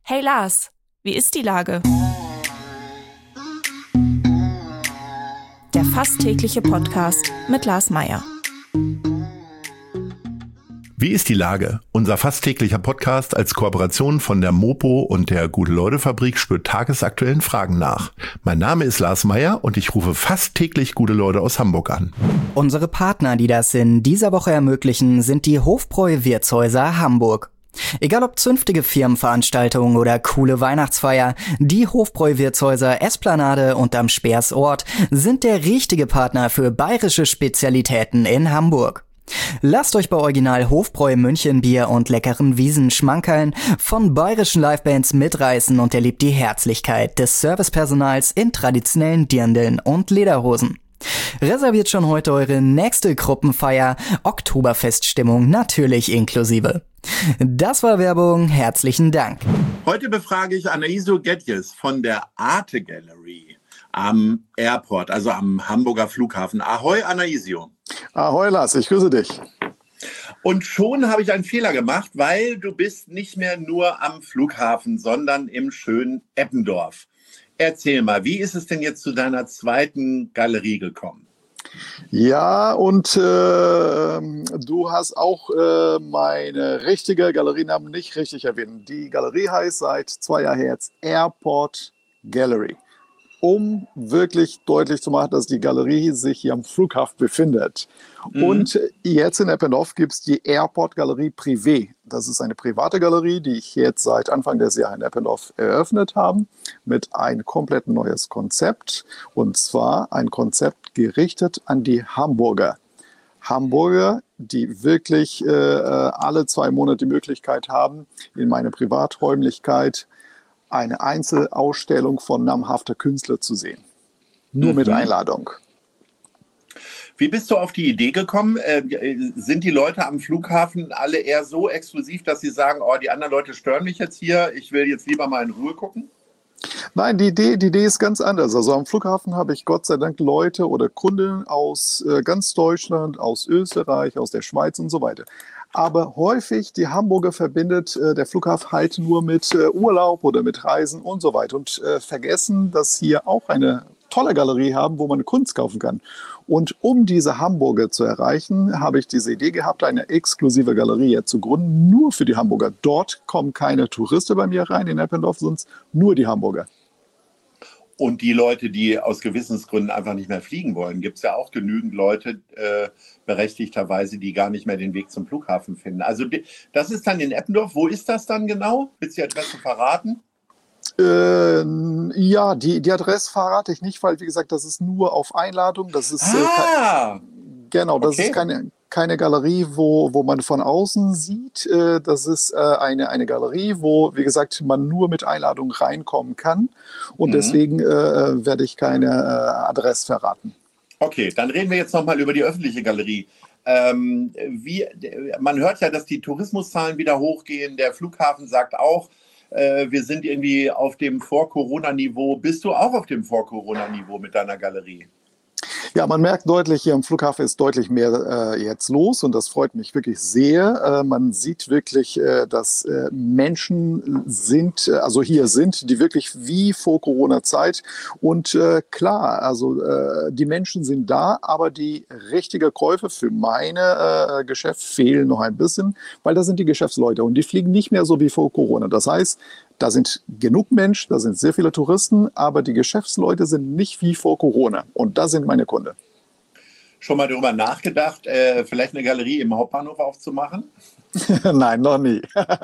Hey Lars, wie ist die Lage? Der fast tägliche Podcast mit Lars Meyer. Wie ist die Lage? Unser fast täglicher Podcast als Kooperation von der Mopo und der Gute-Leute-Fabrik spürt tagesaktuellen Fragen nach. Mein Name ist Lars Meyer und ich rufe fast täglich gute Leute aus Hamburg an. Unsere Partner, die das in dieser Woche ermöglichen, sind die Hofbräu Wirtshäuser Hamburg. Egal ob zünftige Firmenveranstaltungen oder coole Weihnachtsfeier, die Hofbräu Wirtshäuser Esplanade und am Speersort sind der richtige Partner für bayerische Spezialitäten in Hamburg. Lasst euch bei Original Hofbräu Münchenbier und leckeren Wiesen schmankeln, von bayerischen Livebands mitreißen und erlebt die Herzlichkeit des Servicepersonals in traditionellen Dirndeln und Lederhosen. Reserviert schon heute eure nächste Gruppenfeier, Oktoberfeststimmung natürlich inklusive. Das war Werbung, herzlichen Dank. Heute befrage ich Anaiso Gedjes von der Arte Gallery am Airport, also am Hamburger Flughafen. Ahoi Anaisio. Ahoi Lars, ich grüße dich. Und schon habe ich einen Fehler gemacht, weil du bist nicht mehr nur am Flughafen, sondern im schönen Eppendorf. Erzähl mal, wie ist es denn jetzt zu deiner zweiten Galerie gekommen? Ja, und du hast auch meine richtige Galerienamen nicht richtig erwähnt. Die Galerie heißt seit 2 Jahren jetzt Airport Gallery, um wirklich deutlich zu machen, dass die Galerie sich hier am Flughafen befindet. Und jetzt in Eppendorf gibt es die Airport Galerie Privé. Das ist eine private Galerie, die ich jetzt seit Anfang des Jahres in Eppendorf eröffnet habe, mit ein komplett neues Konzept. Und zwar ein Konzept gerichtet an die Hamburger. Hamburger, die wirklich alle 2 Monate die Möglichkeit haben, in meine Privaträumlichkeit eine Einzelausstellung von namhafter Künstler zu sehen. Nur mit Einladung. Wie bist du auf die Idee gekommen? Sind die Leute am Flughafen alle eher so exklusiv, dass sie sagen, oh, die anderen Leute stören mich jetzt hier, ich will jetzt lieber mal in Ruhe gucken? Nein, die Idee ist ganz anders. Also am Flughafen habe ich Gott sei Dank Leute oder Kunden aus ganz Deutschland, aus Österreich, aus der Schweiz und so weiter. Aber häufig die Hamburger verbindet der Flughafen halt nur mit Urlaub oder mit Reisen und so weiter und vergessen, dass hier auch eine tolle Galerie haben, wo man Kunst kaufen kann. Und um diese Hamburger zu erreichen, habe ich diese Idee gehabt, eine exklusive Galerie zu gründen, nur für die Hamburger. Dort kommen keine Touristen bei mir rein in Eppendorf, sonst nur die Hamburger. Und die Leute, die aus Gewissensgründen einfach nicht mehr fliegen wollen, gibt es ja auch genügend Leute, berechtigterweise, die gar nicht mehr den Weg zum Flughafen finden. Also das ist dann in Eppendorf. Wo ist das dann genau? Willst du die Adresse verraten? Ja, die Adresse verrate ich nicht, weil, wie gesagt, das ist nur auf Einladung. Das ist genau, das ist keine Galerie, wo man von außen sieht. Das ist eine Galerie, wo, wie gesagt, man nur mit Einladung reinkommen kann. Und deswegen werde ich keine Adresse verraten. Okay, dann reden wir jetzt nochmal über die öffentliche Galerie. Man hört ja, dass die Tourismuszahlen wieder hochgehen. Der Flughafen sagt auch, wir sind irgendwie auf dem Vor-Corona-Niveau. Bist du auch auf dem Vor-Corona-Niveau mit deiner Galerie? Ja, man merkt deutlich, hier im Flughafen ist deutlich mehr jetzt los und das freut mich wirklich sehr. Man sieht wirklich, dass Menschen sind, also hier sind, die wirklich wie vor Corona-Zeit und klar, also die Menschen sind da, aber die richtigen Käufe für meine Geschäft fehlen noch ein bisschen, weil da sind die Geschäftsleute und die fliegen nicht mehr so wie vor Corona. Das heißt, da sind genug Menschen, da sind sehr viele Touristen, aber die Geschäftsleute sind nicht wie vor Corona. Und da sind meine Kunden. Schon mal darüber nachgedacht, vielleicht eine Galerie im Hauptbahnhof aufzumachen? Nein, noch nie.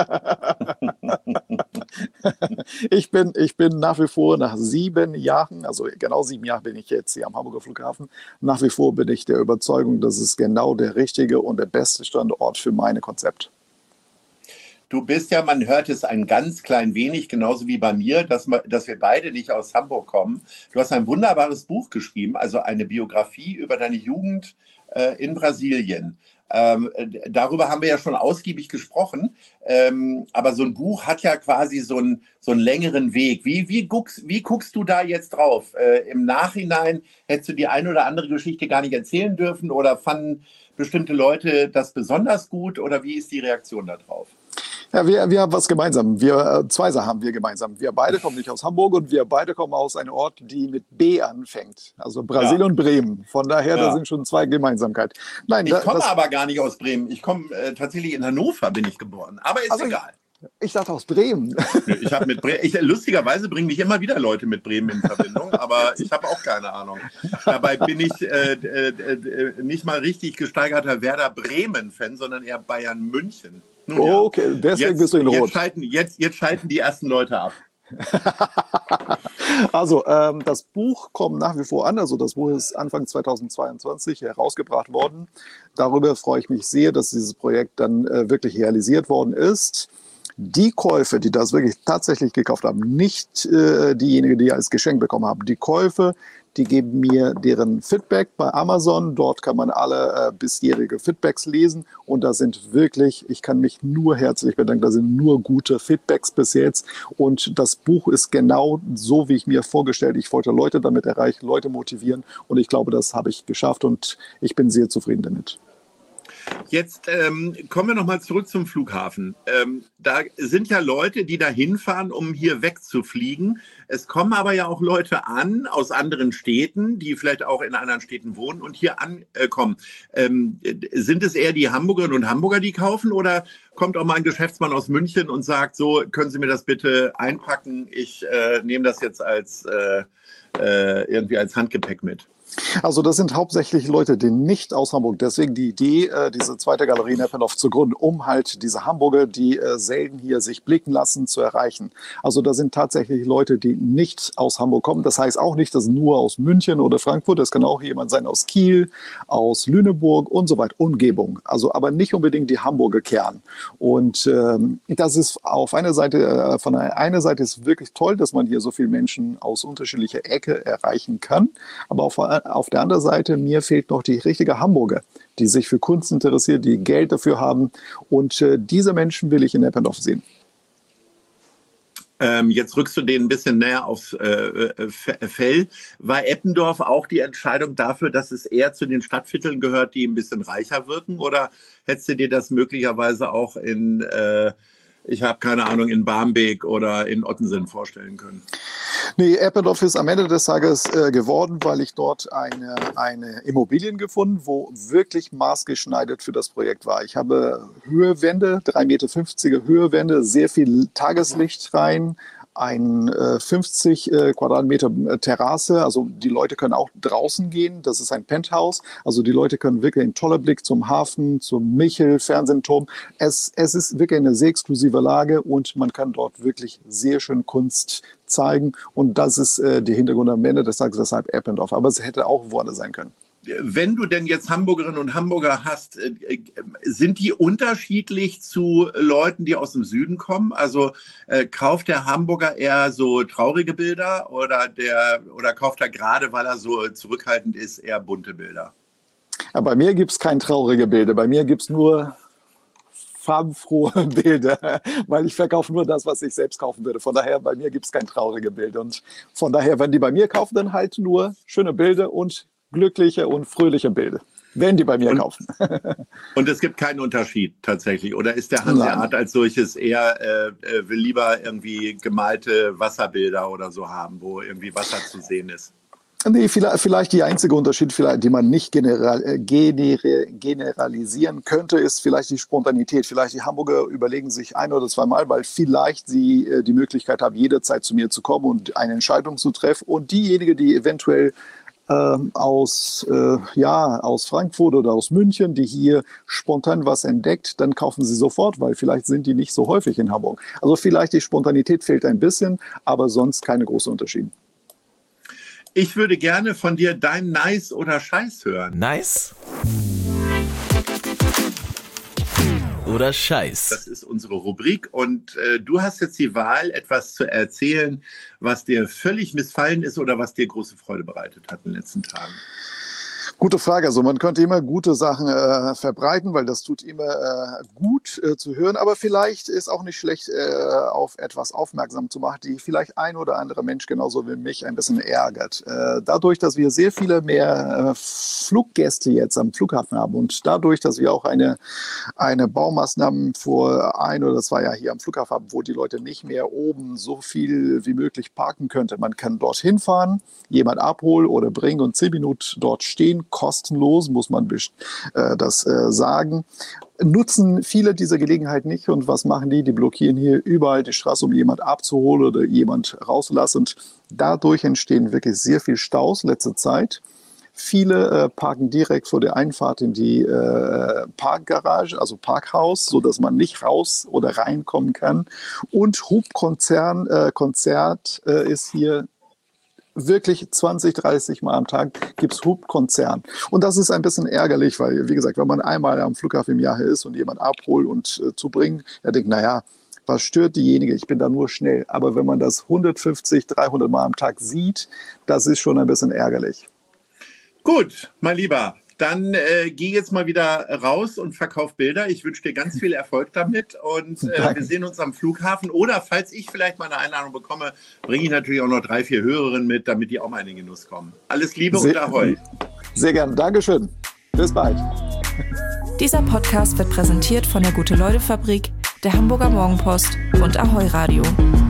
Ich bin nach wie vor nach 7 Jahren, also genau 7 Jahre bin ich jetzt hier am Hamburger Flughafen, nach wie vor bin ich der Überzeugung, das ist genau der richtige und der beste Standort für mein Konzept. Du bist ja, man hört es ein ganz klein wenig, genauso wie bei mir, dass wir beide nicht aus Hamburg kommen. Du hast ein wunderbares Buch geschrieben, also eine Biografie über deine Jugend in Brasilien. Darüber haben wir ja schon ausgiebig gesprochen, aber so ein Buch hat ja quasi so einen längeren Weg. Wie guckst du da jetzt drauf? Im Nachhinein hättest du die eine oder andere Geschichte gar nicht erzählen dürfen oder fanden bestimmte Leute das besonders gut oder wie ist die Reaktion darauf? Ja, wir haben was gemeinsam. Zwei Sachen haben wir gemeinsam. Wir beide kommen nicht aus Hamburg und wir beide kommen aus einem Ort, die mit B anfängt. Also Brasilien und Bremen. Von daher, da sind schon zwei Gemeinsamkeiten. Nein, ich komme aber gar nicht aus Bremen. Ich komme tatsächlich in Hannover, bin ich geboren. Aber ist egal. Ich dachte aus Bremen. Ich habe mit Bremen, lustigerweise bringen mich immer wieder Leute mit Bremen in Verbindung, aber ich habe auch keine Ahnung. Dabei bin ich nicht mal richtig gesteigerter Werder Bremen-Fan, sondern eher Bayern München. Nun, okay, deswegen bist du in Rot. Jetzt schalten die ersten Leute ab. Also, das Buch kommt nach wie vor an. Also, das Buch ist Anfang 2022 herausgebracht worden. Darüber freue ich mich sehr, dass dieses Projekt dann wirklich realisiert worden ist. Die Käufe, die das wirklich tatsächlich gekauft haben, nicht diejenigen, die als Geschenk bekommen haben, die Käufe, die geben mir deren Feedback bei Amazon. Dort kann man alle bisherige Feedbacks lesen und da sind wirklich, ich kann mich nur herzlich bedanken, da sind nur gute Feedbacks bis jetzt und das Buch ist genau so, wie ich mir vorgestellt. Ich wollte Leute damit erreichen, Leute motivieren und ich glaube, das habe ich geschafft und ich bin sehr zufrieden damit. Jetzt kommen wir nochmal zurück zum Flughafen. Da sind ja Leute, die da hinfahren, um hier wegzufliegen. Es kommen aber ja auch Leute an aus anderen Städten, die vielleicht auch in anderen Städten wohnen und hier ankommen. Sind es eher die Hamburgerinnen und Hamburger, die kaufen oder kommt auch mal ein Geschäftsmann aus München und sagt, so, können Sie mir das bitte einpacken? Ich nehme das jetzt als irgendwie als Handgepäck mit. Also das sind hauptsächlich Leute, die nicht aus Hamburg, deswegen die Idee, diese zweite Galerie in Eppendorf zu gründen, um halt diese Hamburger, die selten hier sich blicken lassen, zu erreichen. Also da sind tatsächlich Leute, die nicht aus Hamburg kommen. Das heißt auch nicht, dass nur aus München oder Frankfurt, das kann auch jemand sein aus Kiel, aus Lüneburg und so weiter, Umgebung. Also aber nicht unbedingt die Hamburger Kern. Und das ist auf einer Seite, von einer Seite ist wirklich toll, dass man hier so viele Menschen aus unterschiedlicher Ecke erreichen kann. Aber auf der anderen Seite, mir fehlt noch die richtige Hamburger, die sich für Kunst interessiert, die Geld dafür haben. Und diese Menschen will ich in Eppendorf sehen. Jetzt rückst du den ein bisschen näher aufs Fell. War Eppendorf auch die Entscheidung dafür, dass es eher zu den Stadtvierteln gehört, die ein bisschen reicher wirken? Oder hättest du dir das möglicherweise auch in, ich habe keine Ahnung, in Barmbek oder in Ottensen vorstellen können? Nee, Eppendorf ist am Ende des Tages geworden, weil ich dort eine Immobilien gefunden, wo wirklich maßgeschneidert für das Projekt war. Ich habe Höhewände, 3,50 Meter Höhewände, sehr viel Tageslicht rein, ein 50 Quadratmeter Terrasse, also die Leute können auch draußen gehen, das ist ein Penthouse, also die Leute können wirklich einen tollen Blick zum Hafen, zum Michel, Fernsehturm. Es ist wirklich eine sehr exklusive Lage und man kann dort wirklich sehr schön Kunst zeigen und das ist der Hintergrund am Ende des Tages, deshalb Eppendorf, aber es hätte auch woanders sein können. Wenn du denn jetzt Hamburgerinnen und Hamburger hast, sind die unterschiedlich zu Leuten, die aus dem Süden kommen? Also kauft der Hamburger eher so traurige Bilder oder kauft er gerade, weil er so zurückhaltend ist, eher bunte Bilder? Ja, bei mir gibt es keine traurigen Bilder, bei mir gibt es nur farbenfrohe Bilder, weil ich verkaufe nur das, was ich selbst kaufen würde. Von daher, bei mir gibt es keine traurige Bilder und von daher, wenn die bei mir kaufen, dann halt nur schöne Bilder und glückliche und fröhliche Bilder, wenn die bei mir kaufen. Und es gibt keinen Unterschied tatsächlich? Oder ist der Hanseat als solches eher, will lieber irgendwie gemalte Wasserbilder oder so haben, wo irgendwie Wasser zu sehen ist? Nee, vielleicht die einzige Unterschied, die man nicht generalisieren könnte, ist vielleicht die Spontanität. Vielleicht die Hamburger überlegen sich ein- oder zweimal, weil vielleicht sie die Möglichkeit haben, jederzeit zu mir zu kommen und eine Entscheidung zu treffen. Und diejenigen, die eventuell aus Frankfurt oder aus München, die hier spontan was entdeckt, dann kaufen sie sofort, weil vielleicht sind die nicht so häufig in Hamburg. Also vielleicht die Spontanität fehlt ein bisschen, aber sonst keine großen Unterschiede. Ich würde gerne von dir dein Nice oder Scheiß hören. Nice oder Scheiß? Das ist unsere Rubrik und du hast jetzt die Wahl, etwas zu erzählen, was dir völlig missfallen ist oder was dir große Freude bereitet hat in den letzten Tagen. Gute Frage. Also man könnte immer gute Sachen verbreiten, weil das tut immer gut zu hören. Aber vielleicht ist auch nicht schlecht, auf etwas aufmerksam zu machen, die vielleicht ein oder andere Mensch genauso wie mich ein bisschen ärgert. Dadurch, dass wir sehr viele mehr Fluggäste jetzt am Flughafen haben und dadurch, dass wir auch eine Baumaßnahme vor 1 oder 2 Jahren hier am Flughafen haben, wo die Leute nicht mehr oben so viel wie möglich parken könnte. Man kann dorthin fahren, jemand abholen oder bringen und 10 Minuten dort stehen, kostenlos, muss man das sagen. Nutzen viele diese Gelegenheit nicht. Und was machen die? Die blockieren hier überall die Straße, um jemand abzuholen oder jemand rauszulassen. Und dadurch entstehen wirklich sehr viel Staus letzte Zeit. Viele parken direkt vor der Einfahrt in die Parkgarage, also Parkhaus, sodass man nicht raus oder reinkommen kann. Und Hubkonzert ist hier wirklich 20, 30 Mal am Tag gibt es Hubkonzern. Und das ist ein bisschen ärgerlich, weil, wie gesagt, wenn man einmal am Flughafen im Jahr ist und jemand abholt und zubringt, er denkt, naja, was stört diejenige? Ich bin da nur schnell. Aber wenn man das 150, 300 Mal am Tag sieht, das ist schon ein bisschen ärgerlich. Gut, mein Lieber, dann geh jetzt mal wieder raus und verkauf Bilder. Ich wünsche dir ganz viel Erfolg damit und wir sehen uns am Flughafen. Oder falls ich vielleicht mal eine Einladung bekomme, bringe ich natürlich auch noch 3, 4 Hörerinnen mit, damit die auch mal in den Genuss kommen. Alles Liebe und Ahoi. Sehr gerne. Dankeschön. Bis bald. Dieser Podcast wird präsentiert von der Gute-Leute-Fabrik, der Hamburger Morgenpost und Ahoi Radio.